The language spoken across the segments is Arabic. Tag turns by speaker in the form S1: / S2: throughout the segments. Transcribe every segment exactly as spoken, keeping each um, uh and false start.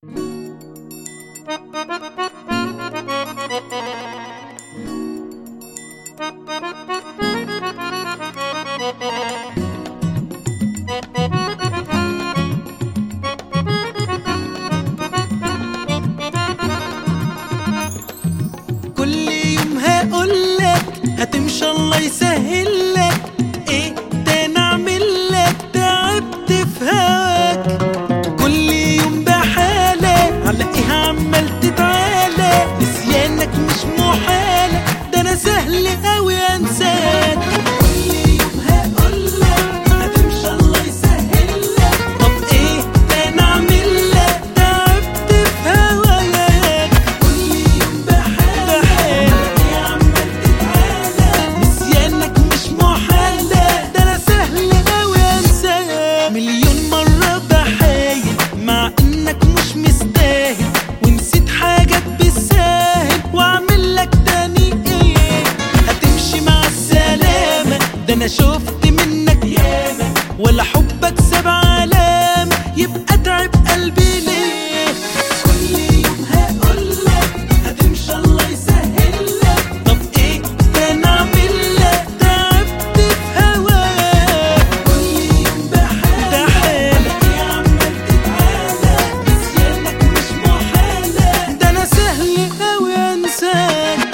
S1: كل يوم هقولك هتمشي الله يسهلك، ايه ده نعملك تعبت في هواك. كل يوم بحالة على ايه عمال تتعالى، نسيانك مش محالة ده انا سهل اوي انساك. كل يوم هقولك هتمشي الله يسهلك، طب ايه ده نعملك تعبت في هواك. كل يوم بحالة على ايه عمال تتعالى، نسيانك مش محالة ده انا سهل اوي انساك. مليون مرة بحايل مع انك مش مستاهل، ونسيت حاجات بالساهل واعمل لك تاني ايه. هتمشي مع السلامة ده انا شفت منك ياما، ولا حبك ساب علامة يبقى تعب قلبي ليه. كل يوم هقولك هتمشي الله يسهلك، طب ايه ده نعملك تعبت في هواك. كل يوم بحالة على ايه عمال تتعالى، نسيانك مش محالة ده انا سهل اوي انساك.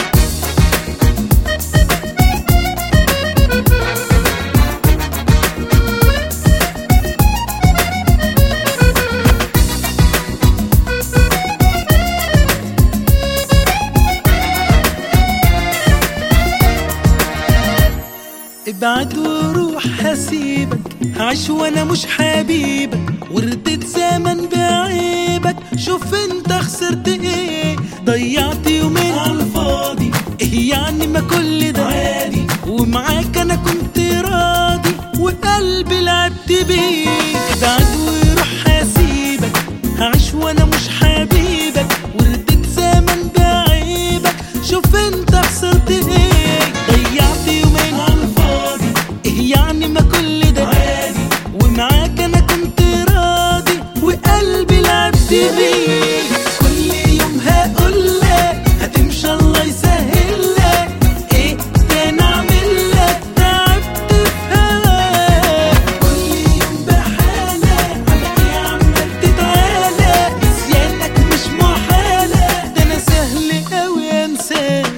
S1: ابعد وروح هسيبك، هعيش وانا مش حبيبك، وردت زمن بعيبك. شوف انت خسرت ايه، ضيعت يومين عالفاضي، ايه يعني ما كل ده عادي، ومعاك انا كنت راضي وقلبي لعبت بيه. ابعد وروح هسيبك، هعيش وانا مش حبيبك، وردت زمن بعيبك. شوف انت خسرت ايه، ضيعت يومين عالفاضي، ايه يعني ما كل ده عادي، ومعاك انا كنت راضي وقلبي لعبت بيه. كل يوم هقولك هتمشي الله يسهلك، ايه ده نعملك تعبت في هواك. كل يوم بحالة على ايه عمال تتعالى، نسيانك مش محالة ده انا سهل اوي انساك.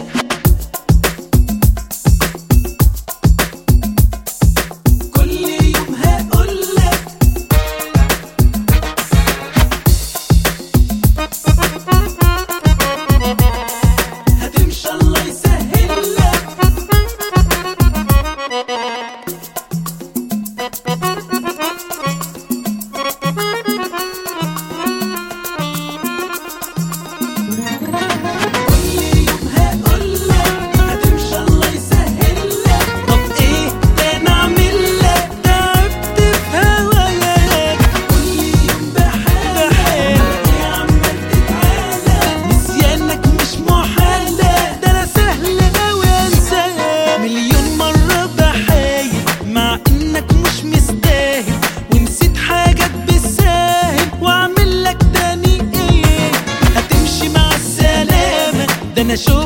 S1: كل يوم هقولك هتمشي الله يسهلك. كل يوم هقولك هتمشي الله يسهلك، طب ايه ده نعملك تعبت في هواك. كل يوم بحالة على ايه عمال تتعالى، نسيانك مش محالة ده انا سهل اوي انساك. مليون مرة بحايل مع انك مش مستاهل، ونسيت حاجات بالساهل واعمل لك تاني ايه. هتمشي مع السلامة ده انا شفت